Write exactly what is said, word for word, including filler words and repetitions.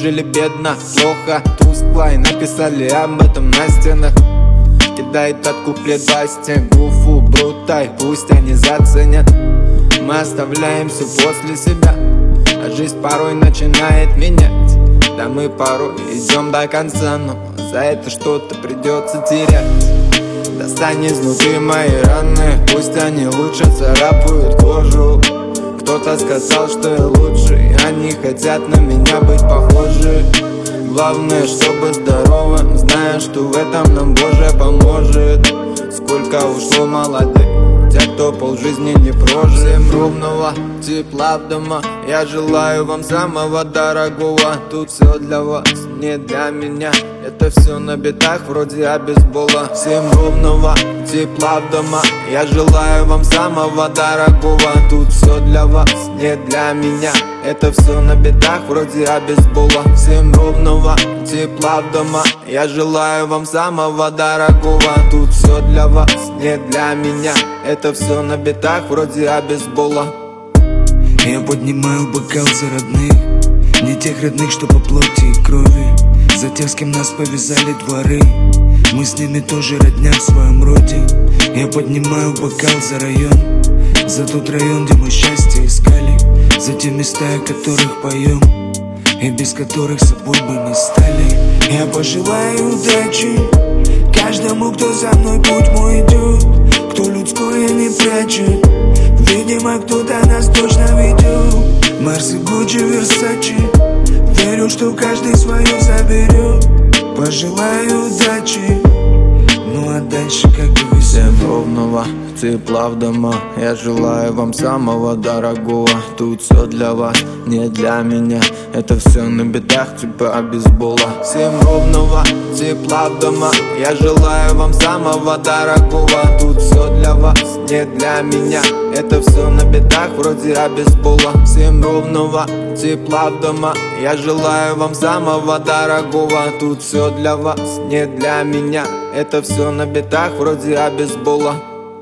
жили бедно, плохо, тускло, и написали об этом на стенах. Кидай этот куплет Басте, Гуфу, Брутай, пусть они заценят. Мы оставляем все после себя, а жизнь порой начинает менять. Да мы порой идем до конца, но за это что-то придется терять. Достань изнутри мои раны, пусть они лучше царапают кожу. Кто-то сказал, что я лучше, и они хотят на меня быть похожи. Главное, чтобы здоровым, зная, что в этом нам Боже поможет. Сколько ушло молодых, те, кто полжизни не прожил. Всем ровного тепла в дома, я желаю вам самого дорогого. Тут все для вас, не для меня, это все на битах вроде обезбола. Всем ровного тепла в дома, я желаю вам самого дорогого. Тут все для вас, не для меня, это все на битах вроде обезбола. Всем ровного тепла в дома, я желаю вам самого дорогого. Тут все для вас, не для меня, это все на битах вроде обезбола. Я поднимаю бокал за родных, не тех родных, что по плоти и крови, за тех, с кем нас повязали дворы. Мы с ними тоже родня в своем роде. Я поднимаю бокал за район, за тот район, где мы счастье искали, за те места, о которых поем, и без которых собой бы не стали. Я пожелаю удачи каждому, кто за мной путь мой идет, кто людское не прячет. Видимо, кто-то нас точно ведет. Марс и Гуччи, Версачи, верю, что каждый свое заберет. Пожелаю удачи, ну а дальше как бы всем ровного тепла в дома, я желаю вам самого дорогого. Тут все для вас, не для меня, это все на битах типа обезбола. Всем ровного тепла в дома, я желаю вам самого дорогого. Тут все для вас, не для меня, это все на битах вроде обезбола. Всем ровного тепла в дома, я желаю вам самого дорогого. Тут все для вас, не для меня, это все на битах вроде обезбола.